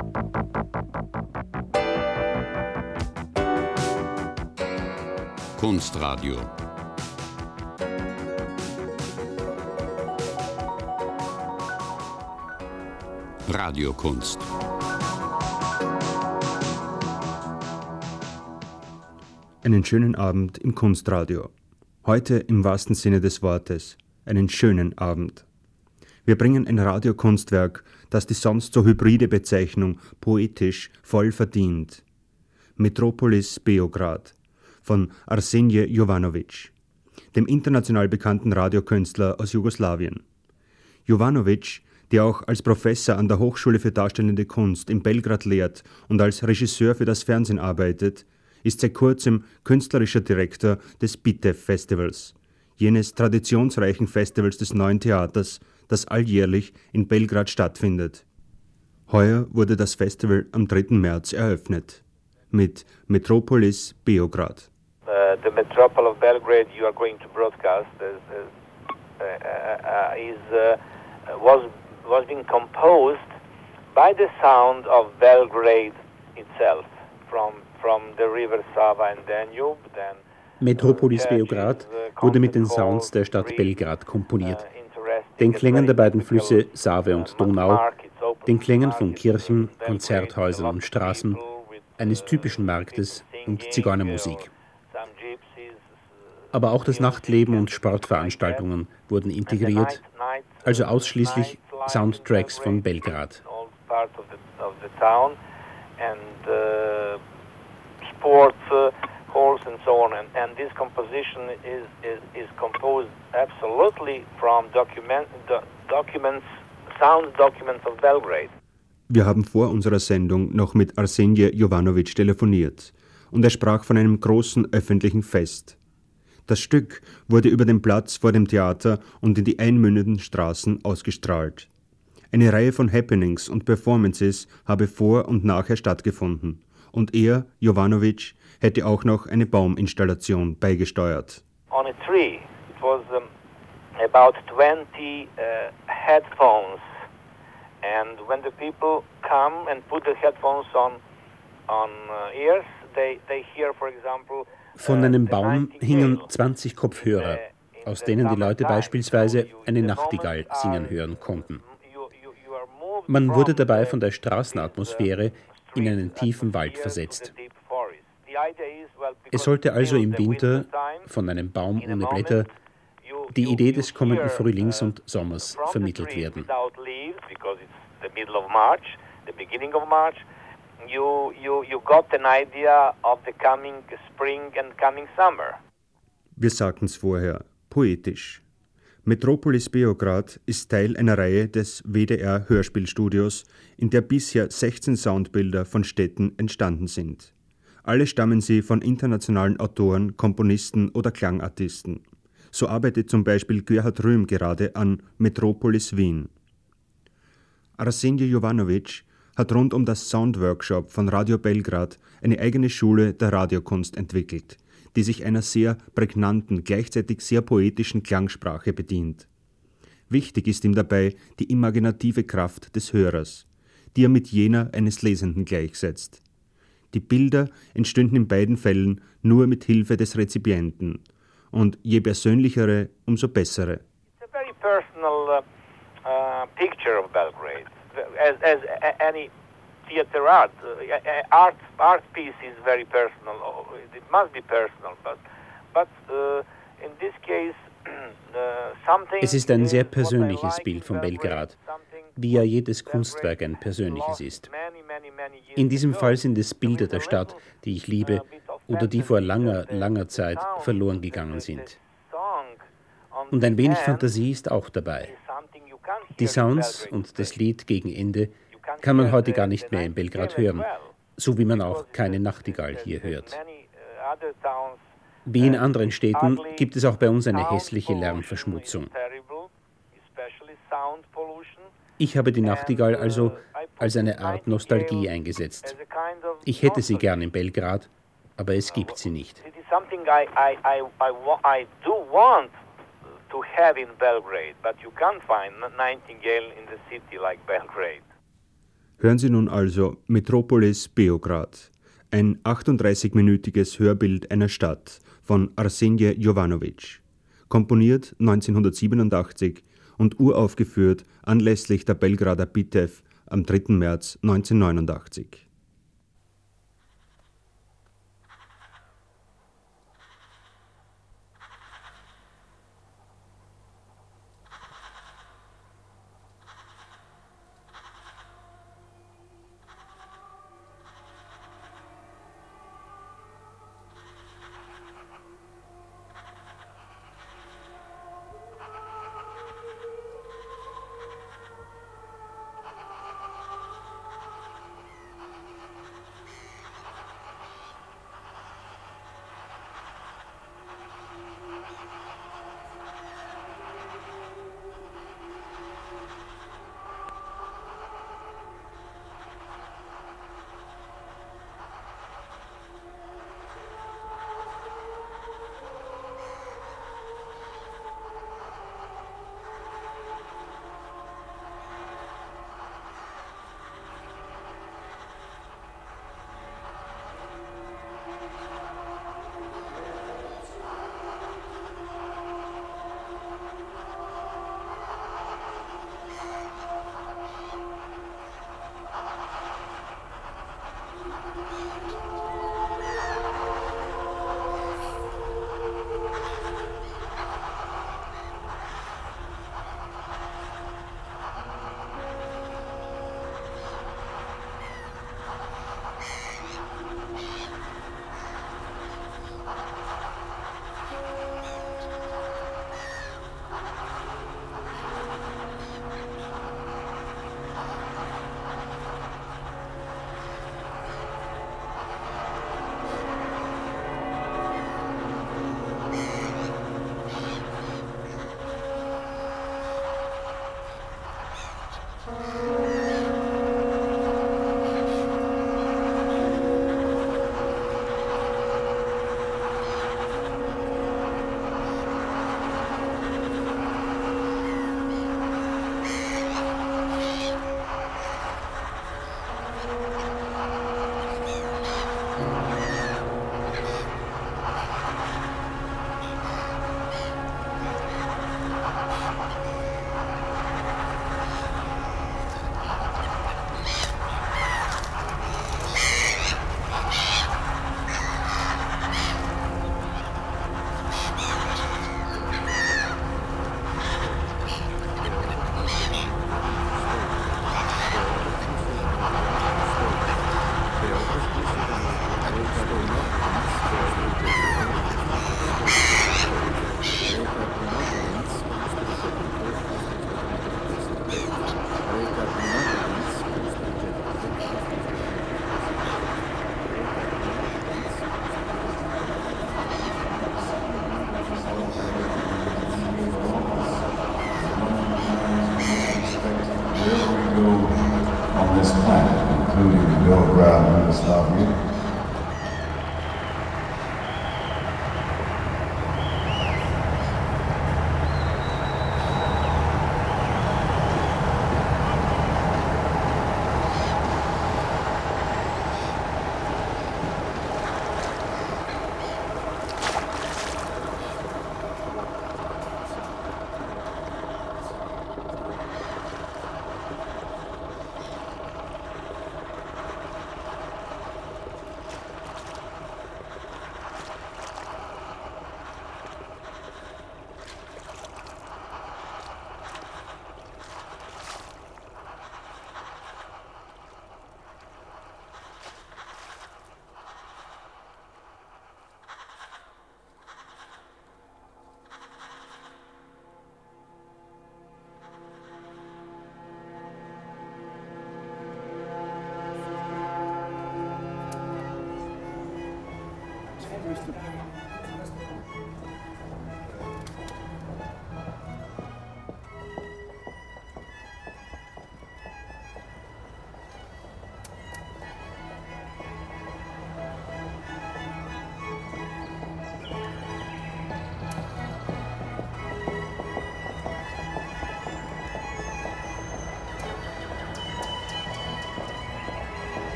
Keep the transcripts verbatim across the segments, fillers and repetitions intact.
Kunstradio. Radiokunst. Einen schönen Abend im Kunstradio. Heute im wahrsten Sinne des Wortes. Einen schönen Abend. Wir bringen ein Radiokunstwerk, das die sonst so hybride Bezeichnung poetisch voll verdient. Metropolis Beograd von Arsenije Jovanović, dem international bekannten Radiokünstler aus Jugoslawien. Jovanović, der auch als Professor an der Hochschule für Darstellende Kunst in Belgrad lehrt und als Regisseur für das Fernsehen arbeitet, ist seit kurzem künstlerischer Direktor des Bitev Festivals, jenes traditionsreichen Festivals des Neuen Theaters, das alljährlich in Belgrad stattfindet. Heuer wurde das Festival am dritten März eröffnet mit Metropolis Beograd. Uh, the Metropole of Belgrade you are going to broadcast is, is, uh, uh, is uh, was was being composed by the sound of Belgrade itself, from from the river Sava and Danube. Then Metropolis Beograd wurde mit den Sounds der Stadt Belgrad komponiert, den Klängen der beiden Flüsse Save und Donau, den Klängen von Kirchen, Konzerthäusern und Straßen, eines typischen Marktes und Zigeunermusik. Aber auch das Nachtleben und Sportveranstaltungen wurden integriert, also ausschließlich Soundtracks von Belgrad. Sports uh, halls and so on, and, and this composition is, is, is composed absolutely from document, do, documents, sound documents of Belgrade. Wir haben vor unserer Sendung noch mit Arsenije Jovanović telefoniert und er sprach von einem großen öffentlichen Fest. Das Stück wurde über den Platz vor dem Theater und in die einmündenden Straßen ausgestrahlt. Eine Reihe von Happenings und Performances habe vor und nachher stattgefunden. Und er, Jovanović, hätte auch noch eine Bauminstallation beigesteuert. On a tree, it was um, about twenty uh, headphones, and when the people come and put the headphones on on uh, ears, they they hear, for example. Von einem Baum hingen zwanzig Kopfhörer, aus denen die Leute beispielsweise eine Nachtigall singen hören konnten. Man wurde dabei von der Straßenatmosphäre in einen tiefen Wald versetzt. Es sollte also im Winter von einem Baum ohne Blätter die Idee des kommenden Frühlings und Sommers vermittelt werden. Wir sagten es vorher, poetisch. Metropolis Beograd ist Teil einer Reihe des W D R-Hörspielstudios, in der bisher sechzehn Soundbilder von Städten entstanden sind. Alle stammen sie von internationalen Autoren, Komponisten oder Klangartisten. So arbeitet zum Beispiel Gerhard Rühm gerade an Metropolis Wien. Arsenije Jovanović hat rund um das Soundworkshop von Radio Belgrad eine eigene Schule der Radiokunst entwickelt, die sich einer sehr prägnanten, gleichzeitig sehr poetischen Klangsprache bedient. Wichtig ist ihm dabei die imaginative Kraft des Hörers, die er mit jener eines Lesenden gleichsetzt. Die Bilder entstünden in beiden Fällen nur mit Hilfe des Rezipienten und je persönlichere, umso bessere. It's a very personal uh, uh, picture of Belgrade, as, as any theater art. Uh, art art piece is very personal. It must be personal, but but uh, in this case uh, something. Es ist ein sehr persönliches Bild von Belgrad, wie ja jedes Kunstwerk ein persönliches ist. In diesem Fall sind es Bilder der Stadt, die ich liebe oder die vor langer, langer Zeit verloren gegangen sind. Und ein wenig Fantasie ist auch dabei. Die Sounds und das Lied gegen Ende kann man heute gar nicht mehr in Belgrad hören, so wie man auch keine Nachtigall hier hört. Wie in anderen Städten gibt es auch bei uns eine hässliche Lärmverschmutzung. Ich habe die Nachtigall also als eine Art Nostalgie eingesetzt. Ich hätte sie gern in Belgrad, aber es gibt sie nicht. To have in Belgrade, but you can't find nightingale in the city like Belgrade. Hören Sie nun also Metropolis Beograd, ein achtunddreißigminütiges Hörbild einer Stadt von Arsenije Jovanović, komponiert neunzehnhundertsiebenundachtzig und uraufgeführt anlässlich der Belgrader Bitev am dritten März neunzehnhundertneunundachtzig.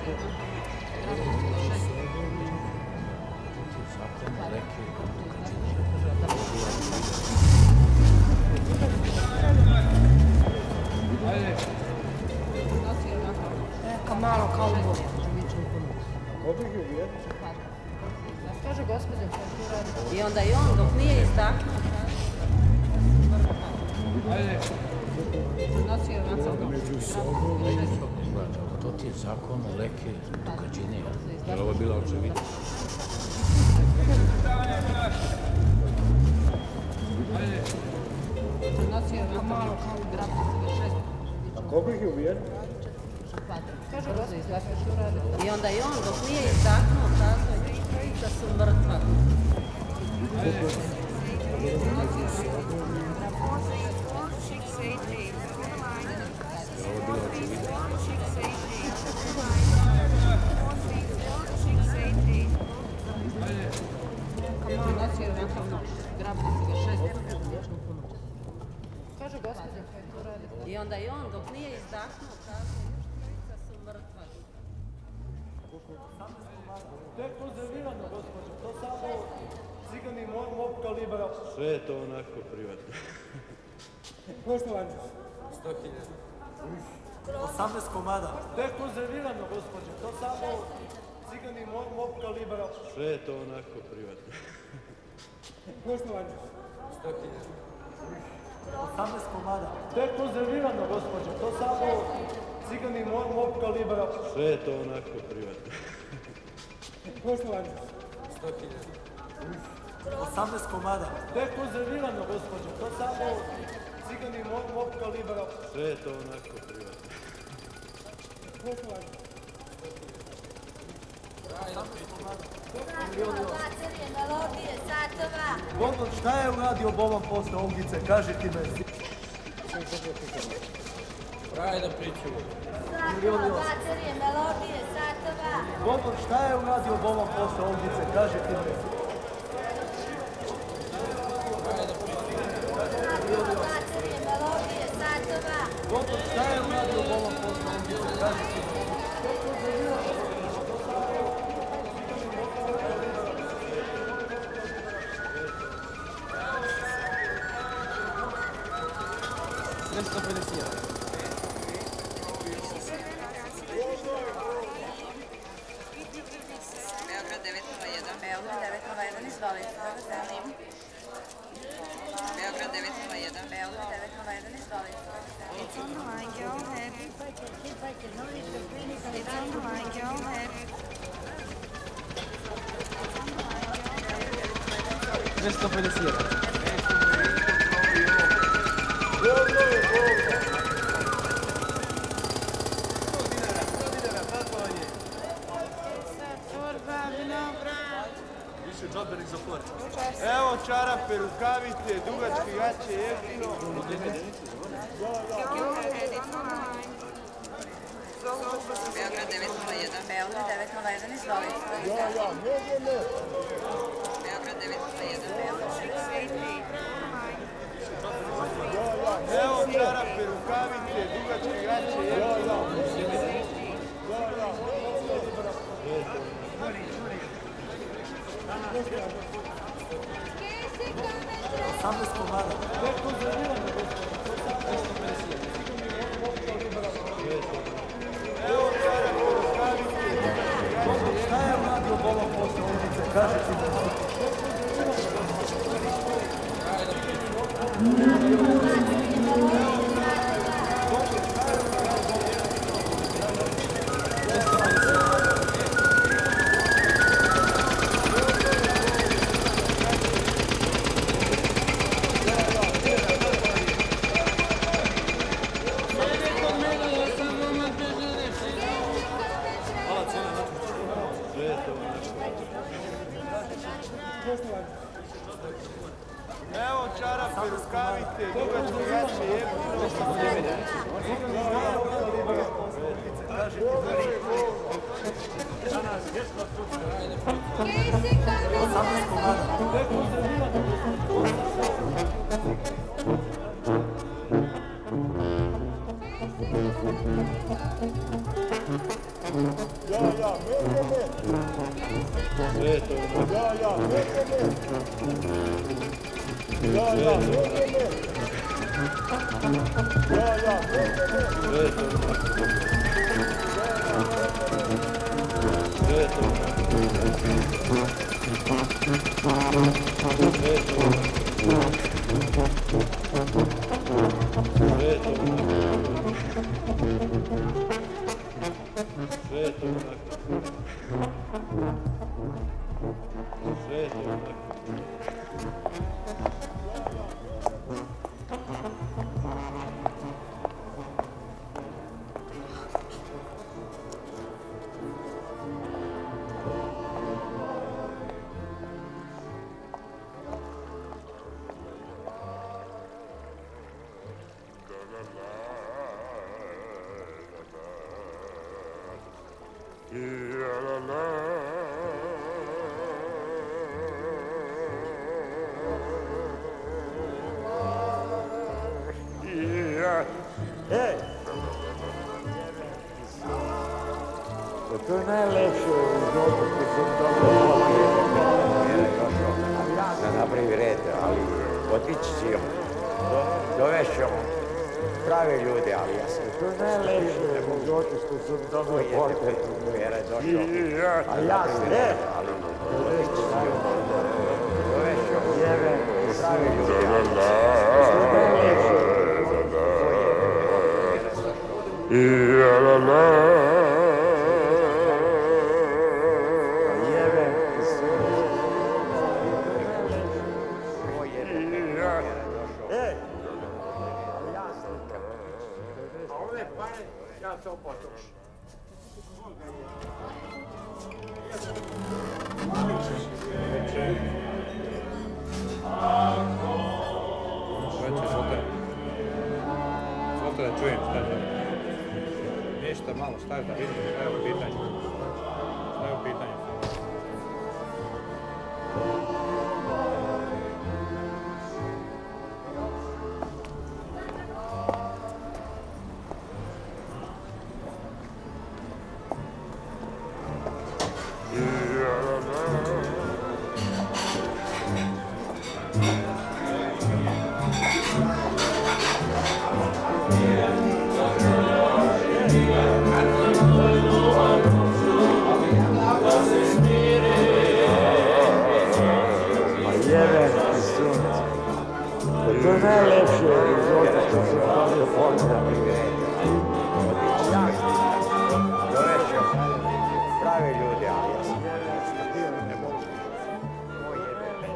Neka malo kauboj. Kaže gospođa koja tu radi. I onda i on dok nije izdahnuo. Ajde. Nosio je među sobom. To ti je zakon o leke događine. Je li ovo bila očevidna? Nosio je malo kauboj. A koliko ih je ubijen? Kaže gospođa koja tu radi. I onda i on dok nije izdahnuo kazao da su mrtva. Kaže gospođa koja tu radi. I onda i on dok nije izdahnuo kazao da su mrtva. Tek konzervirano, gospođo, to samo cigani mog kalibra. Sve je to onako privatno. Poštovanje. sto hiljada. osamnaest komada. Tek konzervirano, gospođo, to samo cigani mog kalibra. Sve je to onako privatno. Poštovanje. sto hiljada. osamnaest komada. Tek konzervirano, gospođo, to samo cigani mog kalibra. Sve je to onako privatno. Poštovanje. sto hiljada. osamnaest komada. Tek konzervirano, gospođo, to samo cigani mog kalibra. Sve je to onako privatno. Poštovanje. Baterije, melodije, satova. Gordon, šta je uradio Boban posle Olgice? Kaži ti me. Pravi da pričamo. Satova, baterije, melodije, satova. Gordon, šta je uradio Boban posle Olgice? Kaži ti me. Baterije, melodije, satova. Gordon, šta je uradio Boban posle Olgice? Kaži ti me. dvesta pedeset jedan. Beograd devet nula jedan. Beograd devet nula jedan, izvolite. Beograd devet nula jedan. Beograd devet nula jedan, izvolite. It's on the line, go ahead. It's on the line, go ahead. dvesta pedeset jedan. Više džabenih za plaću. Evo čarape, rukavice, dugačke gaće, jeftino. Beograd devet nula jedan. Beograd devet nula jedan, izvolite. Beograd devet nula jedan. Evo čarape, rukavice, dugačke gaće, jeftino. osamnaest komada. Evo čarape, rukavice, dugačke gaće. Šta je uradio Boban posle Olgice? Kaži ti me. Evo čarape, rukavice, dugačke gaće, jeftino. Thank you. Ja, ja, med, med, med. Sveto. Ja, ja, med, med, med. Ja, ja, med, med, med. Ja, ja, med, med, med. Sveto. Sveto. Ej! To je najlepše u životu koji sam dobro da napravi red, ali otići će dovešćemo prave ljude, ali ja sam... To je najlepše u životu koji sam dobro portret. Jer je došao, a ja sam, e! Otići će dovešćemo prave ljude, ali ja sam... Ja to potrošim. Sveće, sutra. Sutra da čujem šta je. Ništa, malo stavi da vidim šta je u pitanju. Šta je u pitanju? To je najlepše u životu što sam dobio portret. Dovešćemo prave ljude, ali ja sam... Ne mogu. Moj jebe.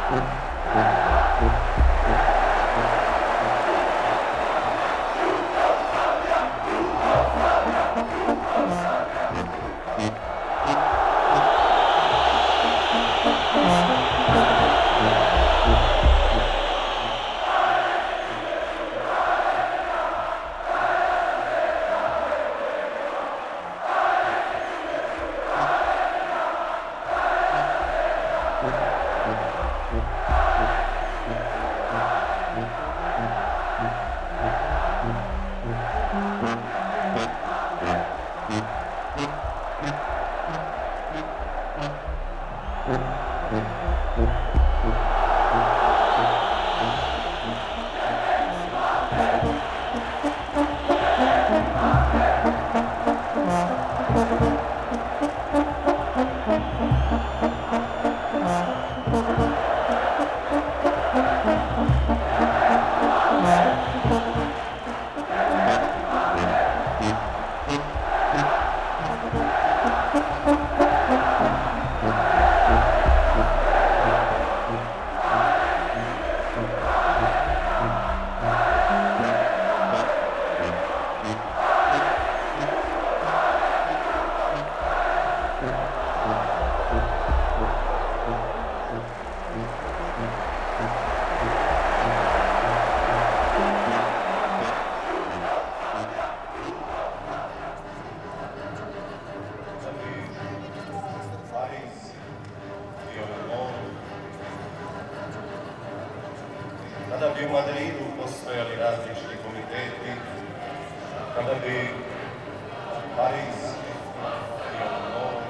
Kada bi u Madridu postojali različiti komiteti, kada bi Pariz bio novi,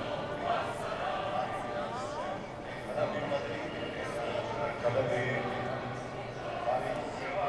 kada bi u Madridu postojali, kada bi Pariz...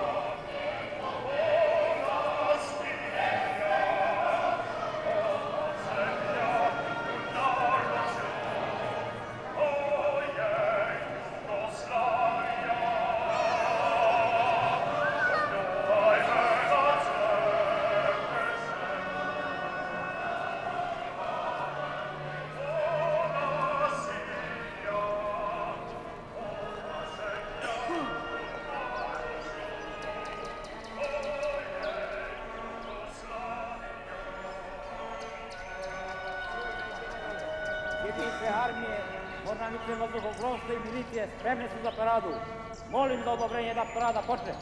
Jedinstve armije, mornarice vazduhoplovstva i milicije spremne su za paradu. Molim za odobrenje da parada počne.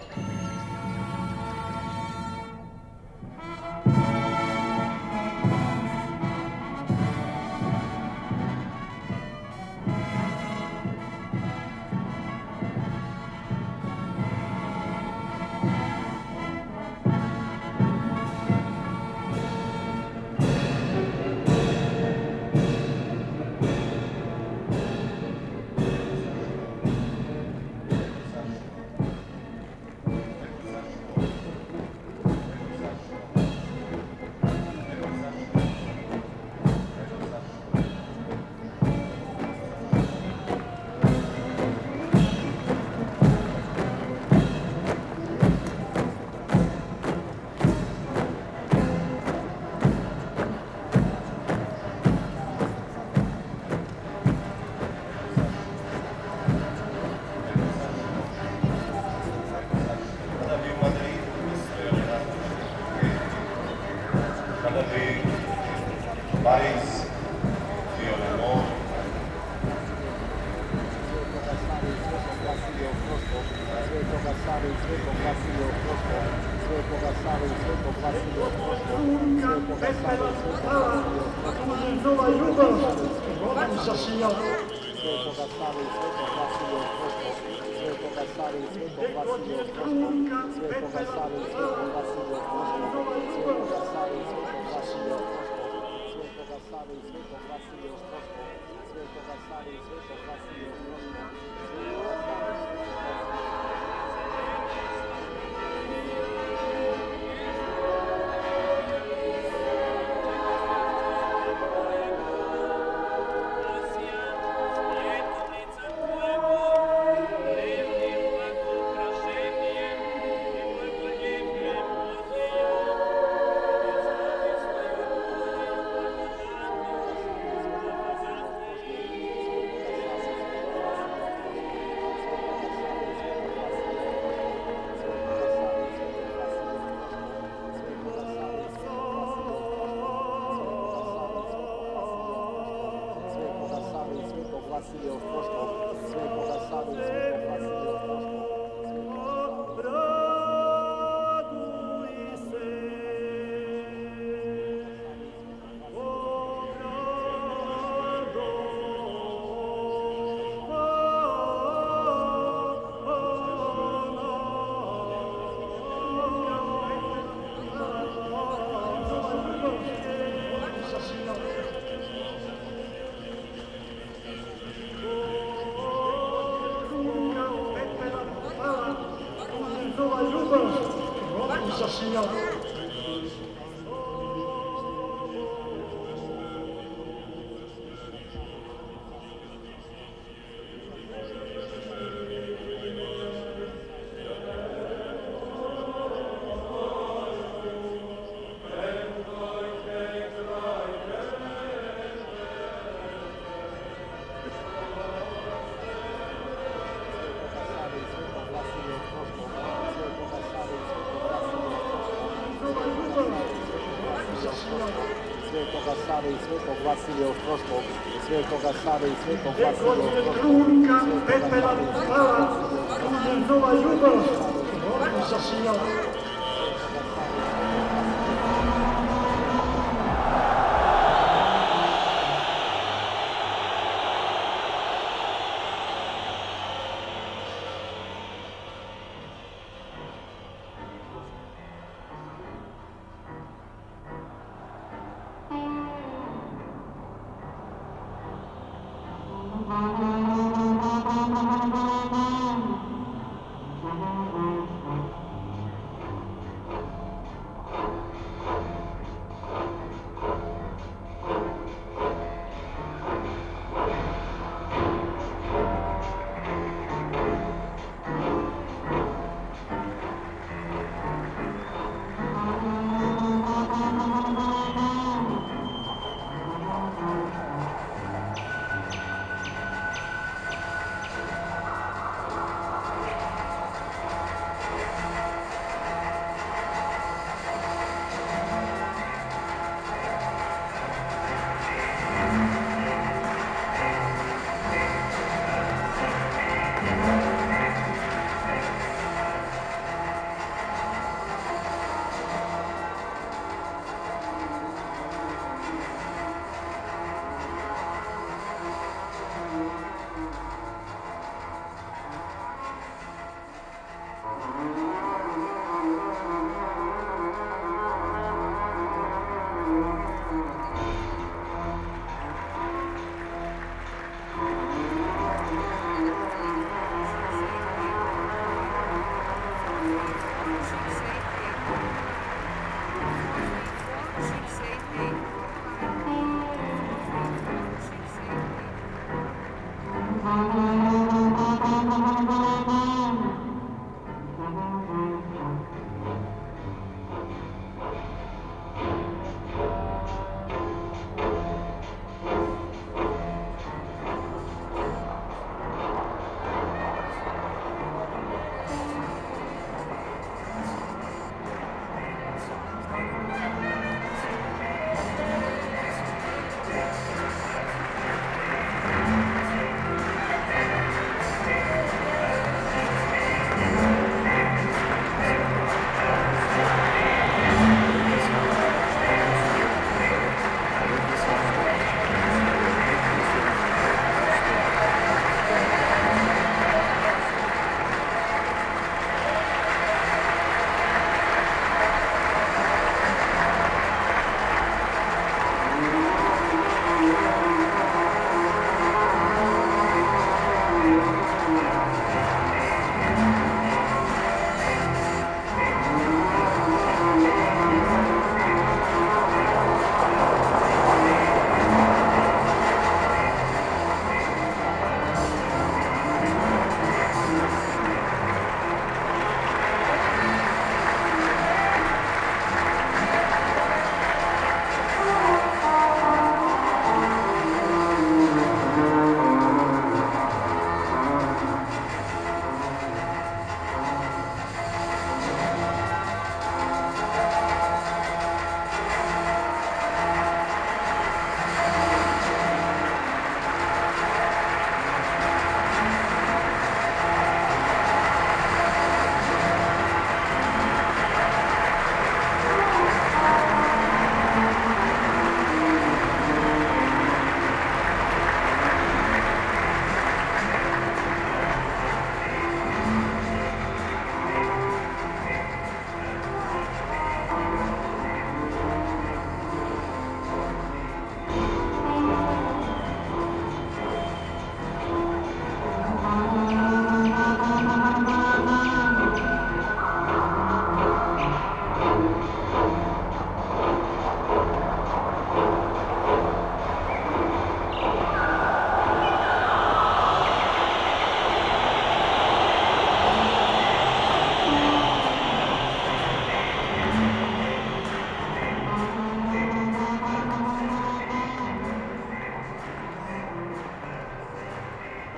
Pariz bio na moru. Svetoga Save i Svetog Vasilija Oprosto, Svetoga Save i Svetog Vasilija Oprosto, Svetoga Save i Svetog Vasilija Oprosto, Nova Ljubav, Bogan zasijao. Svetoga Save i Svetog Vasilija Oprosto, Svetoga Save i Svetog Vasilija Oprosto, Svetoga Save i Svetog Vasilija Oprosto, Svetoga Save i Svetog Vasilija Oprosto, Svetoga Save i Svetog Vasilija Oprosto, Svetoga Save i Svetog Vasilija Oprosto, Svetoga Vasilija Ostroškog, Svetoga Save i Svetog Vasilija Ostroškog. Svetoga Save i Svetog Vasilija Ostroškog, Svetoga Save i Svetog Vasilija Ostroškog, pepela slava, nova ljubav, zašijala.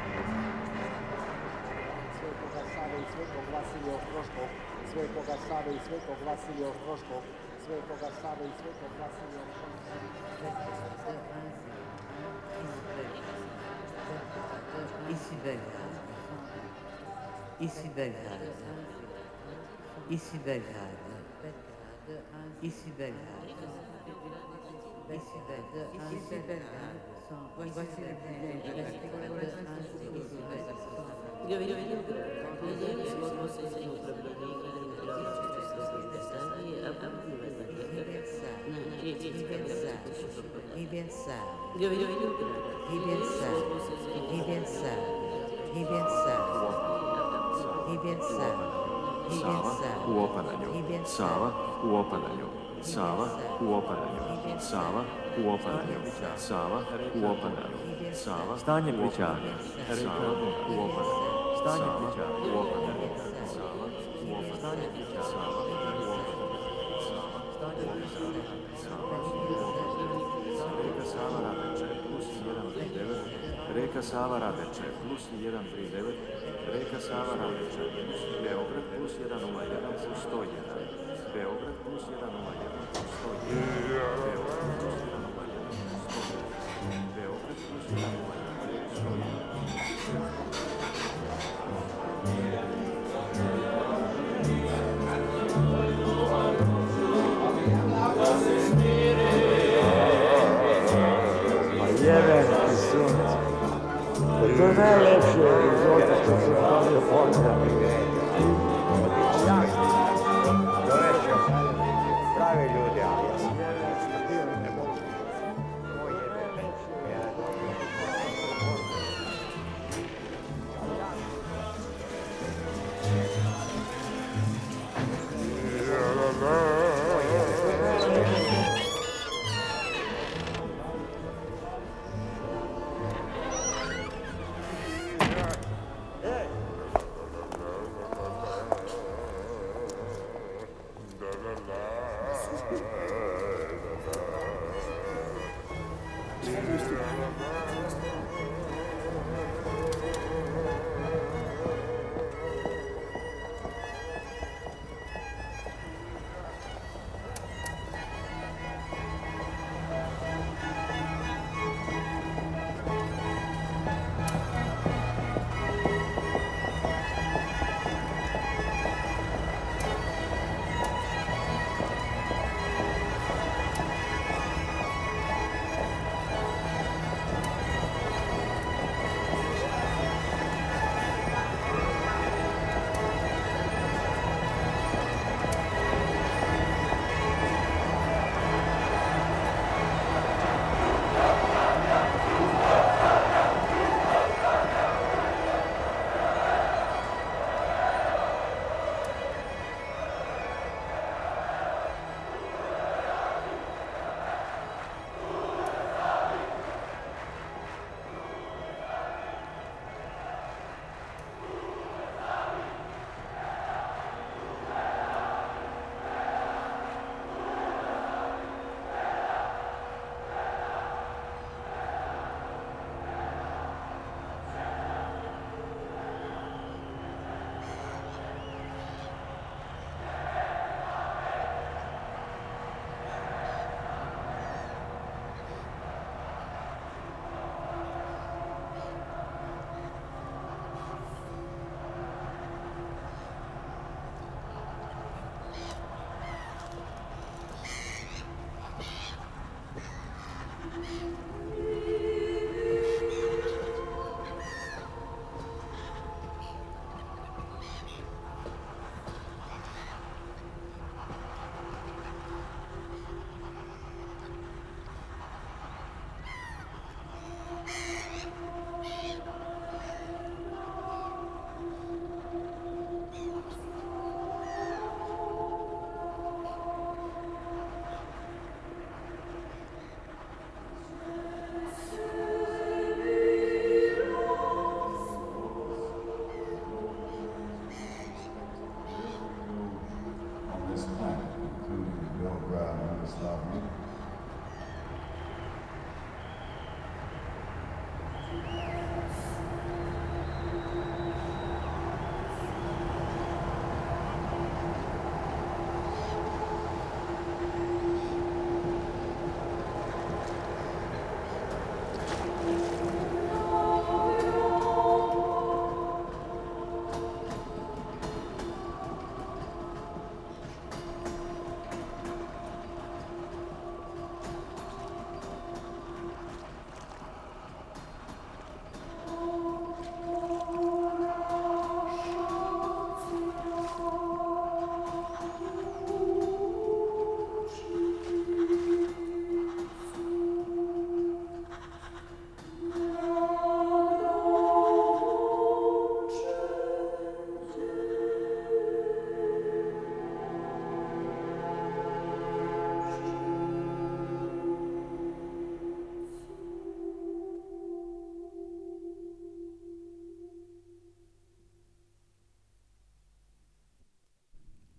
Svetoga Save i Svetog Vasilija Ostroškog, Svetoga Save i Svetog Vasilija Ostroškog, Svetoga Save i Svetog Vasilija Ostroškog. Ici Belgrade. Ici Belgrade. Ici Belgrade. Ici Belgrade. Ici Belgrade. Ici Belgrade. Voici le président de la République. Ici Sava u opadanju. Sava u opadanju. Sava u opadanju. Sava u opadanju. Sava u opadanju. Sava stanje pričavanja. Sava u opadanju. Stanje pričavanja. U opadanju. Sava u opadanju. Stanje pričavanja. Sava u opadanju. Sava stanje pričavanja. Sava u opadanju. Reka Sava Radeče plus jedan tri devet. Reka Sava Radeče plus jedan tri devet. Reka Sava Radeče plus Beograd plus jedan nula jedan plus sto jedan. Beograd plus jedan nula jedan plus sto jedan. Beograd plus jedan nula jedan plus sto jedan. Beograd plus jedan nula jedan plus sto jedan. Jebe ti sunce. To je najlepše iz ovoga što se stavio Pozdrav. Dovećem pravi ljudi, ali ja sam bio ne mogu. Moj jebe me.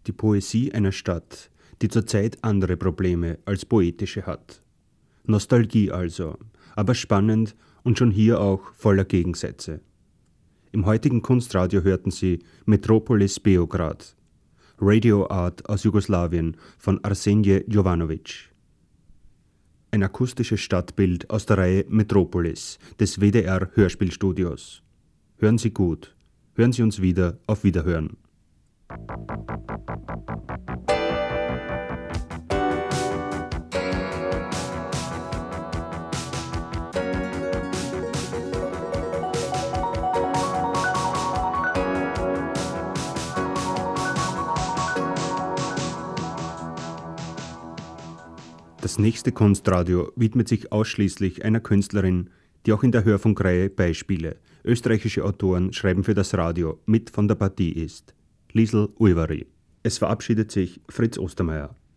die Poesie einer Stadt, die zurzeit andere Probleme als poetische hat. Nostalgie also, aber spannend und schon hier auch voller Gegensätze. Im heutigen Kunstradio hörten Sie Metropolis Beograd, Radio Art aus Jugoslawien von Arsenije Jovanovic. Ein akustisches Stadtbild aus der Reihe Metropolis des W D R Hörspielstudios. Hören Sie gut. Hören Sie uns wieder. Auf Wiederhören. Das nächste Kunstradio widmet sich ausschließlich einer Künstlerin, die auch in der Hörfunkreihe Beispiele, österreichische Autoren schreiben für das Radio, mit von der Partie ist. Liesl Uivari. Es verabschiedet sich Fritz Ostermeier.